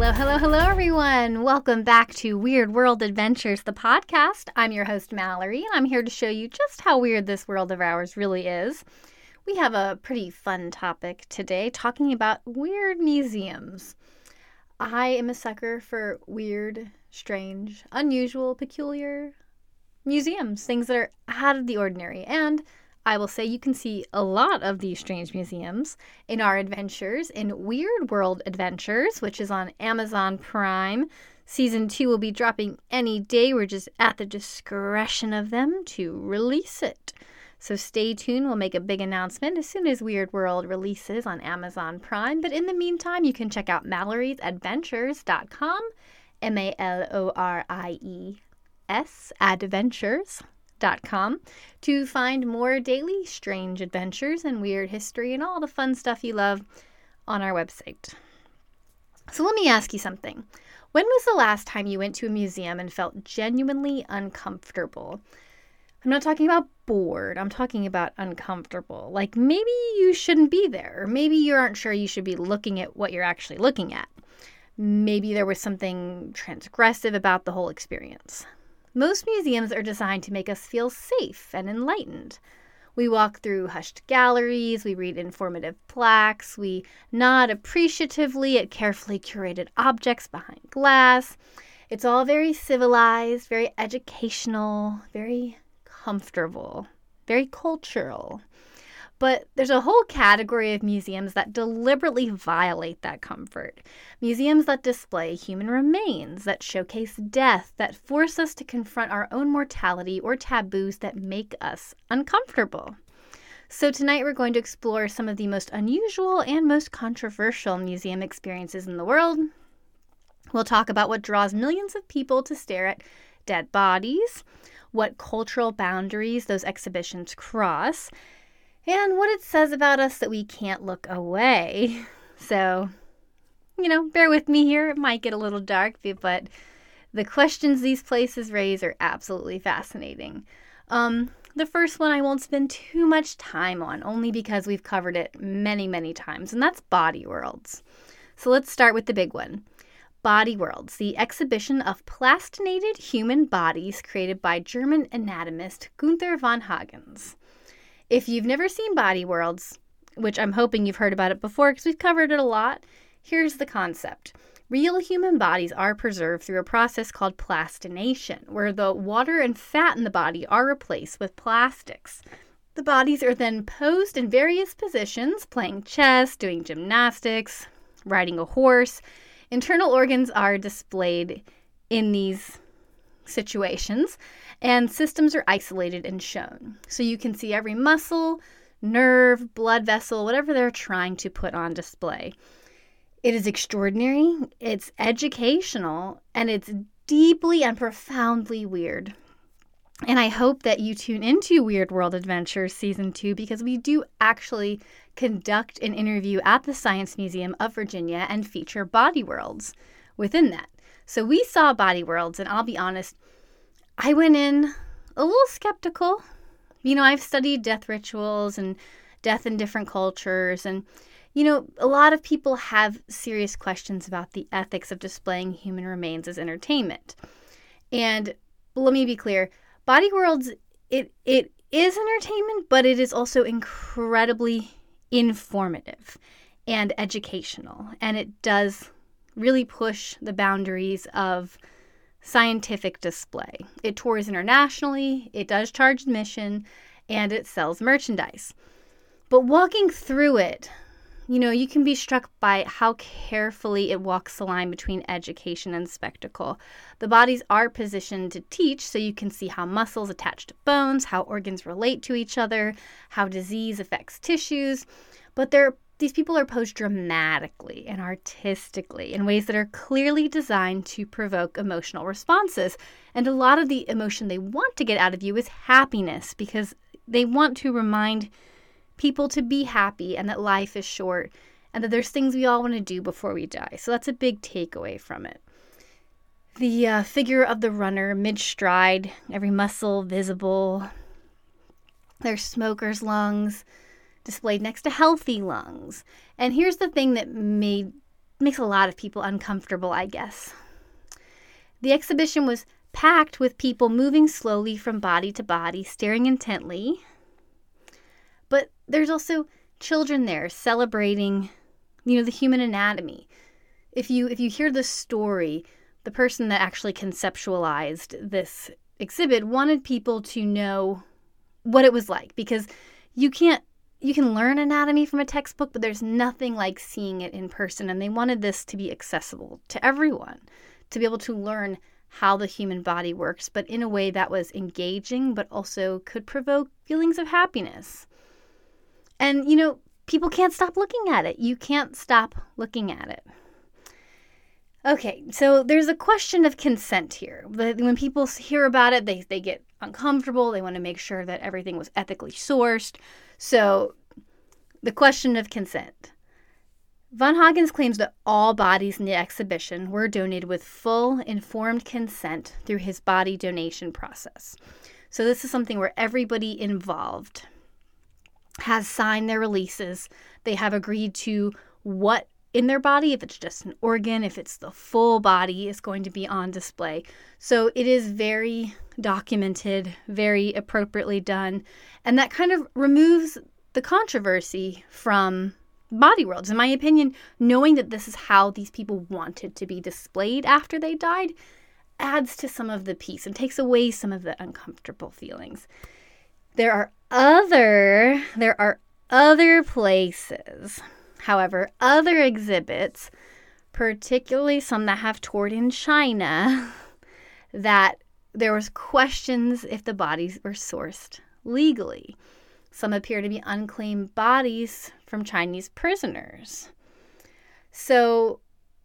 Hello, everyone. Welcome back to Weird World Adventures, the podcast. I'm your host, Mallory, and I'm here to show you just how weird this world of ours really is. We have a pretty fun topic today, talking about weird museums. I am a sucker for weird, strange, unusual, peculiar museums, things that are out of the ordinary, and I will say you can see a lot of these strange museums in our adventures in Weird World Adventures, which is on Amazon Prime. Season 2 will be dropping any day. We're just at the discretion of them to release it. So stay tuned. We'll make a big announcement as soon as Weird World releases on Amazon Prime. But in the meantime, you can check out Mallory'sAdventures.com, MALORIES, Adventures.com, to find more daily strange adventures and weird history and all the fun stuff you love on our website. So let me ask you something. When was the last time you went to a museum and felt genuinely uncomfortable? I'm not talking about bored. I'm talking about uncomfortable. Like maybe you shouldn't be there. Or maybe you aren't sure you should be looking at what you're actually looking at. Maybe there was something transgressive about the whole experience. Most museums are designed to make us feel safe and enlightened. We walk through hushed galleries, we read informative plaques, we nod appreciatively at carefully curated objects behind glass. It's all very civilized, very educational, very comfortable, very cultural. But there's a whole category of museums that deliberately violate that comfort. Museums that display human remains, that showcase death, that force us to confront our own mortality or taboos that make us uncomfortable. So tonight we're going to explore some of the most unusual and most controversial museum experiences in the world. We'll talk about what draws millions of people to stare at dead bodies, what cultural boundaries those exhibitions cross, and what it says about us that we can't look away. So, bear with me here. It might get a little dark, but the questions these places raise are absolutely fascinating. The first one I won't spend too much time on, only because we've covered it many, many times, and that's Body Worlds. So let's start with the big one. Body Worlds, the exhibition of plastinated human bodies created by German anatomist Gunther von Hagens. If you've never seen Body Worlds, which I'm hoping you've heard about it before because we've covered it a lot, here's the concept. Real human bodies are preserved through a process called plastination, where the water and fat in the body are replaced with plastics. The bodies are then posed in various positions, playing chess, doing gymnastics, riding a horse. Internal organs are displayed in these situations, and systems are isolated and shown. So you can see every muscle, nerve, blood vessel, whatever they're trying to put on display. It is extraordinary, it's educational, and it's deeply and profoundly weird. And I hope that you tune into Weird World Adventures Season 2 because we do actually conduct an interview at the Science Museum of Virginia and feature Body Worlds within that. So we saw Body Worlds, and I'll be honest, I went in a little skeptical. I've studied death rituals and death in different cultures, and, a lot of people have serious questions about the ethics of displaying human remains as entertainment. And let me be clear, Body Worlds, it is entertainment, but it is also incredibly informative and educational, and it does really push the boundaries of scientific display. It tours internationally, it does charge admission, and it sells merchandise. But walking through it, you can be struck by how carefully it walks the line between education and spectacle. The bodies are positioned to teach, so you can see how muscles attach to bones, how organs relate to each other, how disease affects tissues. But these people are posed dramatically and artistically in ways that are clearly designed to provoke emotional responses. And a lot of the emotion they want to get out of you is happiness, because they want to remind people to be happy and that life is short and that there's things we all want to do before we die. So that's a big takeaway from it. The figure of the runner mid-stride, every muscle visible. There's smoker's lungs displayed next to healthy lungs. And here's the thing that made makes a lot of people uncomfortable, I guess. The exhibition was packed with people moving slowly from body to body, staring intently. But there's also children there celebrating, the human anatomy. If you hear the story, the person that actually conceptualized this exhibit wanted people to know what it was like, because you can learn anatomy from a textbook, but there's nothing like seeing it in person. And they wanted this to be accessible to everyone, to be able to learn how the human body works, but in a way that was engaging, but also could provoke feelings of happiness. And, people can't stop looking at it. You can't stop looking at it. Okay, so there's a question of consent here. When people hear about it, they get uncomfortable. They want to make sure that everything was ethically sourced. So the question of consent. Von Hagens claims that all bodies in the exhibition were donated with full informed consent through his body donation process. So this is something where everybody involved has signed their releases. They have agreed to what in their body, if it's just an organ, if it's the full body, is going to be on display. So it is very documented, very appropriately done. And that kind of removes the controversy from Body Worlds. In my opinion, knowing that this is how these people wanted to be displayed after they died adds to some of the peace and takes away some of the uncomfortable feelings. There are other places, however, other exhibits, particularly some that have toured in China, that there was questions if the bodies were sourced legally. Some appear to be unclaimed bodies from Chinese prisoners. So,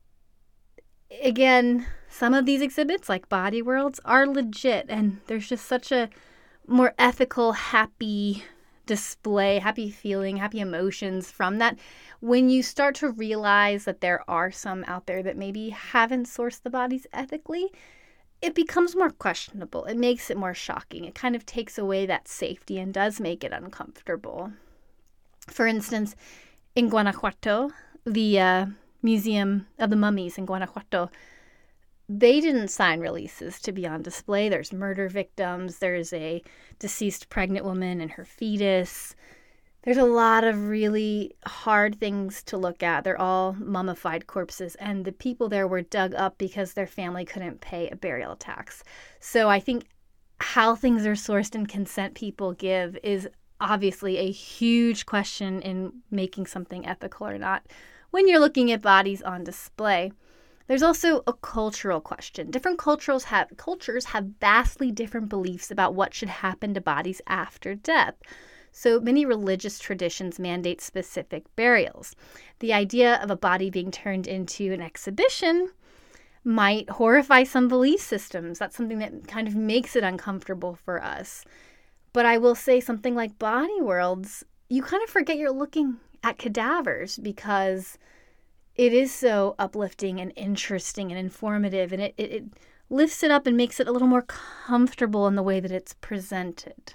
again, some of these exhibits, like Body Worlds, are legit, and there's just such a more ethical, happy display, happy feeling, happy emotions from that. When you start to realize that there are some out there that maybe haven't sourced the bodies ethically, it becomes more questionable. It makes it more shocking. It kind of takes away that safety and does make it uncomfortable. For instance, in Guanajuato, the Museum of the Mummies in Guanajuato, they didn't sign releases to be on display. There's murder victims. There's a deceased pregnant woman and her fetus. There's a lot of really hard things to look at. They're all mummified corpses, and the people there were dug up because their family couldn't pay a burial tax. So I think how things are sourced and consent people give is obviously a huge question in making something ethical or not when you're looking at bodies on display. There's also a cultural question. Different cultures have vastly different beliefs about what should happen to bodies after death. So many religious traditions mandate specific burials. The idea of a body being turned into an exhibition might horrify some belief systems. That's something that kind of makes it uncomfortable for us. But I will say something like Body Worlds, you kind of forget you're looking at cadavers because it is so uplifting and interesting and informative, and it lifts it up and makes it a little more comfortable in the way that it's presented.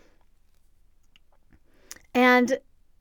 And,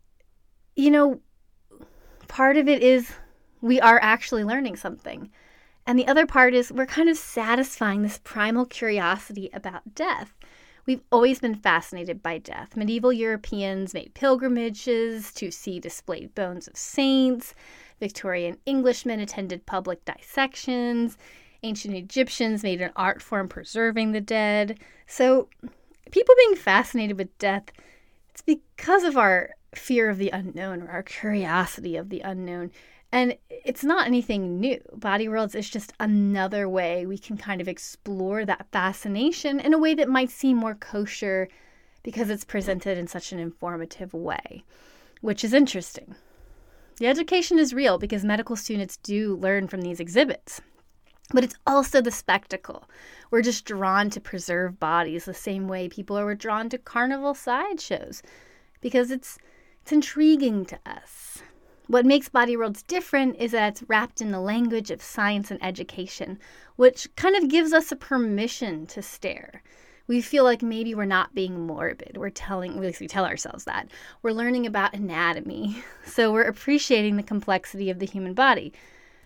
part of it is we are actually learning something. And the other part is we're kind of satisfying this primal curiosity about death. We've always been fascinated by death. Medieval Europeans made pilgrimages to see displayed bones of saints. Victorian Englishmen attended public dissections. Ancient Egyptians made an art form preserving the dead. So people being fascinated with death, it's because of our fear of the unknown or our curiosity of the unknown. And it's not anything new. Body Worlds is just another way we can kind of explore that fascination in a way that might seem more kosher because it's presented in such an informative way, which is interesting. The education is real because medical students do learn from these exhibits. But it's also the spectacle. We're just drawn to preserve bodies the same way people are drawn to carnival sideshows because it's intriguing to us. What makes Body Worlds different is that it's wrapped in the language of science and education, which kind of gives us a permission to stare. We feel like maybe we're not being morbid. We tell ourselves that. We're learning about anatomy, so we're appreciating the complexity of the human body.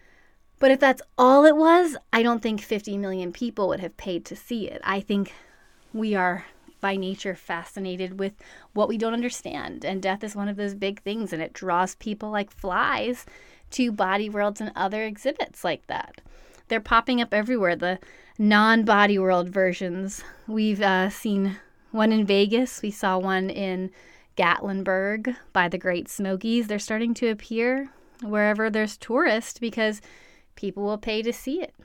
But if that's all it was, I don't think 50 million people would have paid to see it. I think we are by nature fascinated with what we don't understand. And death is one of those big things, and it draws people like flies to Body Worlds and other exhibits like that. They're popping up everywhere, the non-Body World versions. We've seen one in Vegas. We saw one in Gatlinburg by the Great Smokies. They're starting to appear wherever there's tourists because people will pay to see it.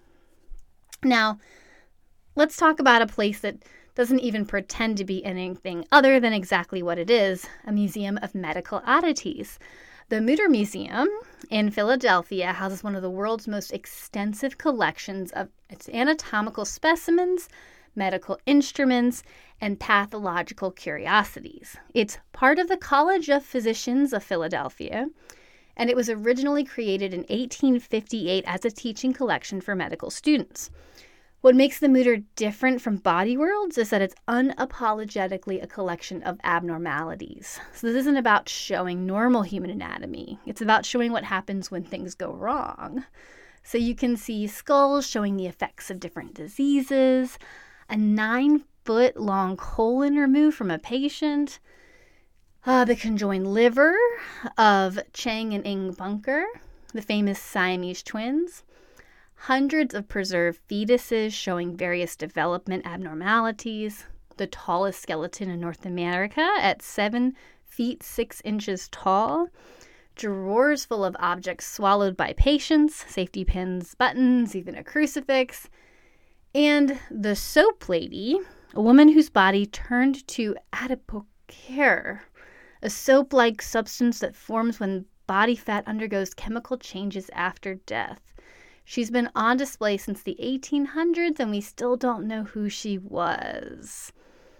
Now, let's talk about a place that doesn't even pretend to be anything other than exactly what it is, a museum of medical oddities. The Mutter Museum in Philadelphia houses one of the world's most extensive collections of its anatomical specimens, medical instruments, and pathological curiosities. It's part of the College of Physicians of Philadelphia, and it was originally created in 1858 as a teaching collection for medical students. What makes the Mutter different from Body Worlds is that it's unapologetically a collection of abnormalities. So this isn't about showing normal human anatomy. It's about showing what happens when things go wrong. So you can see skulls showing the effects of different diseases, a 9-foot-long colon removed from a patient, the conjoined liver of Chang and Ing Bunker, the famous Siamese twins, hundreds of preserved fetuses showing various development abnormalities, the tallest skeleton in North America at 7 feet 6 inches tall, drawers full of objects swallowed by patients, safety pins, buttons, even a crucifix, and the soap lady, a woman whose body turned to adipocere, a soap-like substance that forms when body fat undergoes chemical changes after death. She's been on display since the 1800s, and we still don't know who she was.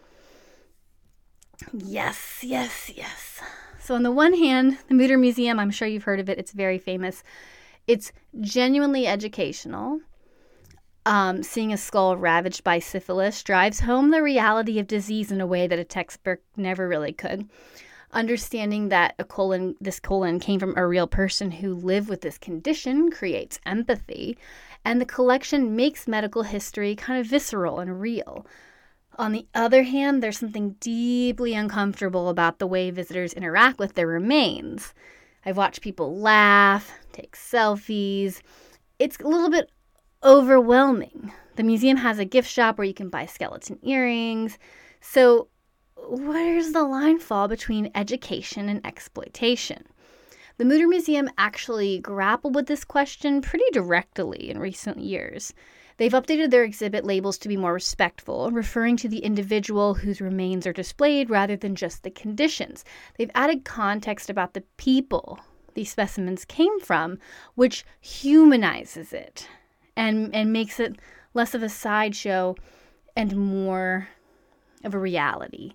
Yes. So on the one hand, the Mutter Museum, I'm sure you've heard of it. It's very famous. It's genuinely educational. Seeing a skull ravaged by syphilis drives home the reality of disease in a way that a textbook never really could. Understanding that this colon came from a real person who lived with this condition creates empathy, and the collection makes medical history kind of visceral and real. On the other hand, there's something deeply uncomfortable about the way visitors interact with their remains. I've watched people laugh, take selfies. It's a little bit overwhelming. The museum has a gift shop where you can buy skeleton earrings. So where's the line fall between education and exploitation? The Mutter Museum actually grappled with this question pretty directly in recent years. They've updated their exhibit labels to be more respectful, referring to the individual whose remains are displayed rather than just the conditions. They've added context about the people these specimens came from, which humanizes it and makes it less of a sideshow and more of a reality.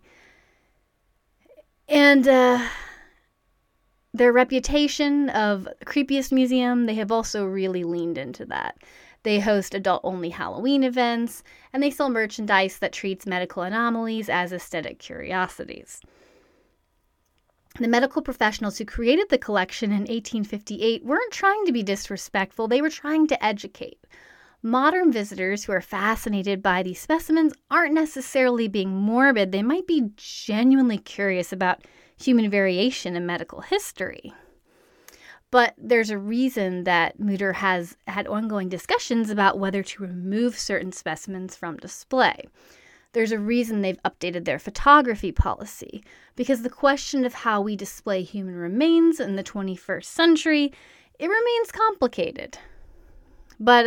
And their reputation of the creepiest museum, they have also really leaned into that. They host adult-only Halloween events, and they sell merchandise that treats medical anomalies as aesthetic curiosities. The medical professionals who created the collection in 1858 weren't trying to be disrespectful, they were trying to educate. Modern visitors who are fascinated by these specimens aren't necessarily being morbid. They might be genuinely curious about human variation in medical history. But there's a reason that Mutter has had ongoing discussions about whether to remove certain specimens from display. There's a reason they've updated their photography policy, because the question of how we display human remains in the 21st century, it remains complicated. But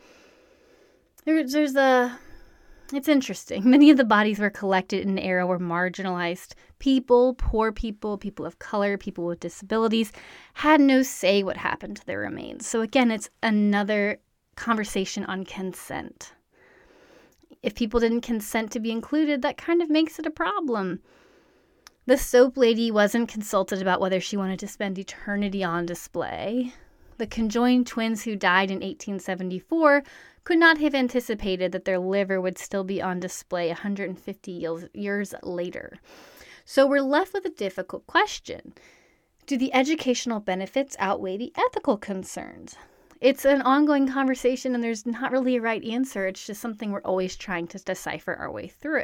it's interesting. Many of the bodies were collected in an era where marginalized people, poor people, people of color, people with disabilities had no say what happened to their remains. So again, it's another conversation on consent. If people didn't consent to be included, that kind of makes it a problem. The soap lady wasn't consulted about whether she wanted to spend eternity on display. The conjoined twins who died in 1874 could not have anticipated that their liver would still be on display 150 years later. So we're left with a difficult question. Do the educational benefits outweigh the ethical concerns? It's an ongoing conversation, and there's not really a right answer. It's just something we're always trying to decipher our way through.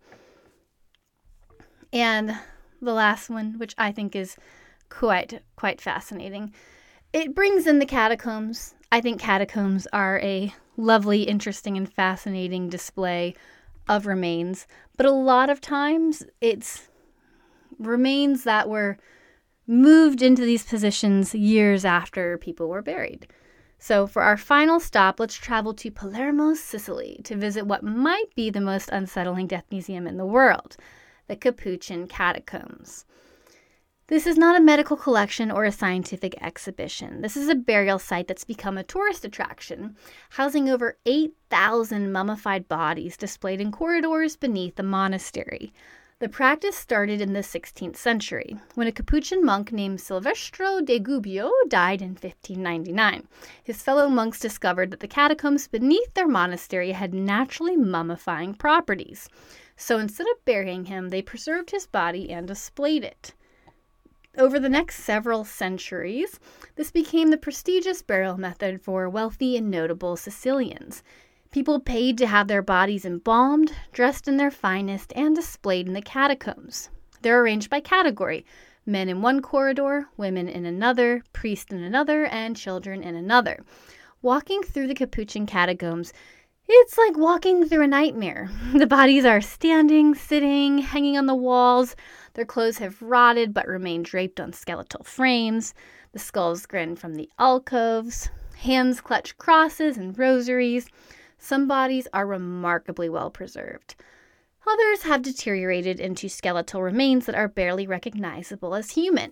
And the last one, which I think is quite fascinating, it brings in the catacombs. I think catacombs are a lovely, interesting, and fascinating display of remains. But a lot of times it's remains that were moved into these positions years after people were buried. So for our final stop, let's travel to Palermo, Sicily, to visit what might be the most unsettling death museum in the world, the Capuchin Catacombs. This is not a medical collection or a scientific exhibition. This is a burial site that's become a tourist attraction, housing over 8,000 mummified bodies displayed in corridors beneath the monastery. The practice started in the 16th century, when a Capuchin monk named Silvestro de Gubbio died in 1599. His fellow monks discovered that the catacombs beneath their monastery had naturally mummifying properties. So instead of burying him, they preserved his body and displayed it. Over the next several centuries, this became the prestigious burial method for wealthy and notable Sicilians. People paid to have their bodies embalmed, dressed in their finest, and displayed in the catacombs. They're arranged by category: men in one corridor, women in another, priests in another, and children in another. Walking through the Capuchin catacombs, it's like walking through a nightmare. The bodies are standing, sitting, hanging on the walls. Their clothes have rotted but remain draped on skeletal frames. The skulls grin from the alcoves. Hands clutch crosses and rosaries. Some bodies are remarkably well preserved. Others have deteriorated into skeletal remains that are barely recognizable as human.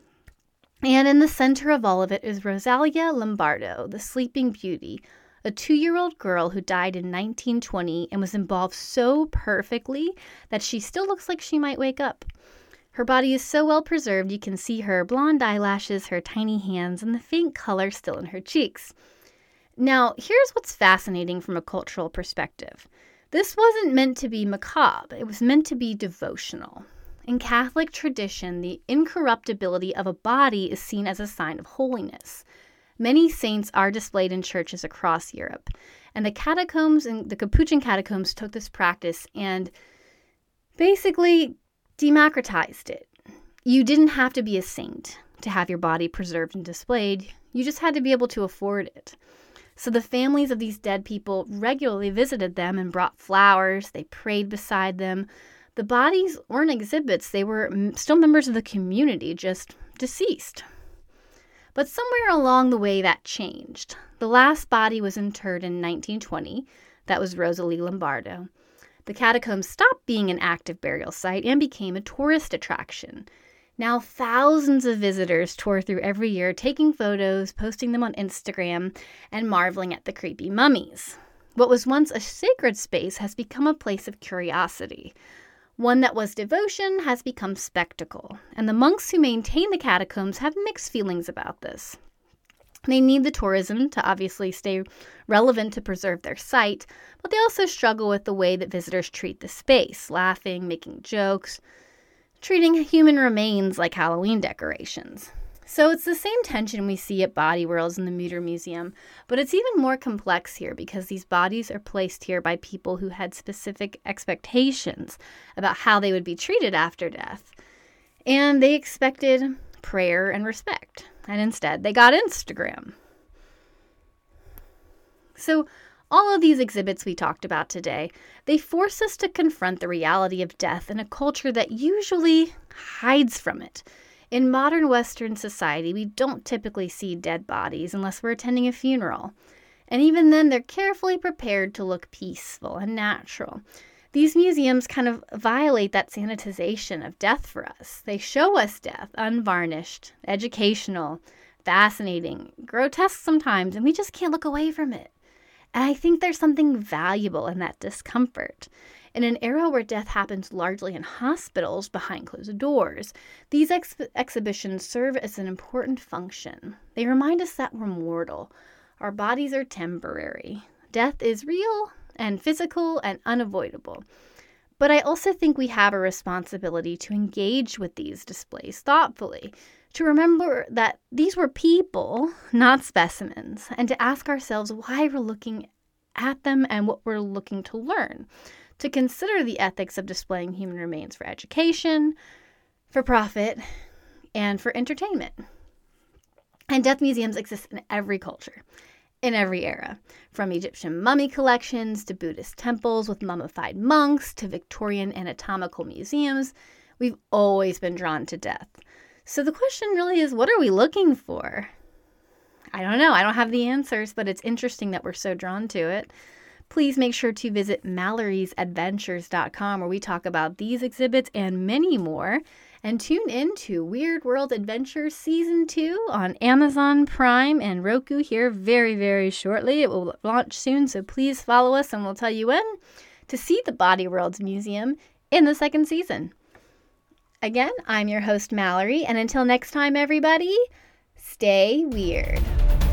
And in the center of all of it is Rosalia Lombardo, the Sleeping Beauty, a 2-year-old girl who died in 1920 and was embalmed so perfectly that she still looks like she might wake up. Her body is so well preserved you can see her blonde eyelashes, her tiny hands, and the faint color still in her cheeks. Now, here's what's fascinating from a cultural perspective. This wasn't meant to be macabre. It was meant to be devotional. In Catholic tradition, the incorruptibility of a body is seen as a sign of holiness. Many saints are displayed in churches across Europe, and the catacombs and the Capuchin catacombs took this practice and basically democratized it. You didn't have to be a saint to have your body preserved and displayed. You just had to be able to afford it. So the families of these dead people regularly visited them and brought flowers. They prayed beside them. The bodies weren't exhibits. They were still members of the community, just deceased. But somewhere along the way that changed. The last body was interred in 1920. That was Rosalie Lombardo. The catacombs stopped being an active burial site and became a tourist attraction. Now thousands of visitors tour through every year, taking photos, posting them on Instagram, and marveling at the creepy mummies. What was once a sacred space has become a place of curiosity. One that was devotion has become spectacle, and the monks who maintain the catacombs have mixed feelings about this. They need the tourism to obviously stay relevant to preserve their site, but they also struggle with the way that visitors treat the space, laughing, making jokes, treating human remains like Halloween decorations. So it's the same tension we see at Body Worlds in the Mütter Museum, but it's even more complex here because these bodies are placed here by people who had specific expectations about how they would be treated after death. And they expected prayer and respect, and instead they got Instagram. So all of these exhibits we talked about today, they force us to confront the reality of death in a culture that usually hides from it. In modern Western society, we don't typically see dead bodies unless we're attending a funeral. And even then, they're carefully prepared to look peaceful and natural. These museums kind of violate that sanitization of death for us. They show us death unvarnished, educational, fascinating, grotesque sometimes, and we just can't look away from it. And I think there's something valuable in that discomfort. In an era where death happens largely in hospitals behind closed doors, these exhibitions serve as an important function. They remind us that we're mortal. Our bodies are temporary. Death is real and physical and unavoidable. But I also think we have a responsibility to engage with these displays thoughtfully, to remember that these were people, not specimens, and to ask ourselves why we're looking at them and what we're looking to learn, to consider the ethics of displaying human remains for education, for profit, and for entertainment. And death museums exist in every culture, in every era, from Egyptian mummy collections to Buddhist temples with mummified monks to Victorian anatomical museums. We've always been drawn to death. So the question really is, what are we looking for? I don't know. I don't have the answers, but it's interesting that we're so drawn to it. Please make sure to visit Mallory'sAdventures.com, where we talk about these exhibits and many more. And tune in to Weird World Adventures Season 2 on Amazon Prime and Roku here very, very shortly. It will launch soon, so please follow us and we'll tell you when to see the Body Worlds Museum in the second season. Again, I'm your host, Mallory, and until next time, everybody, stay weird.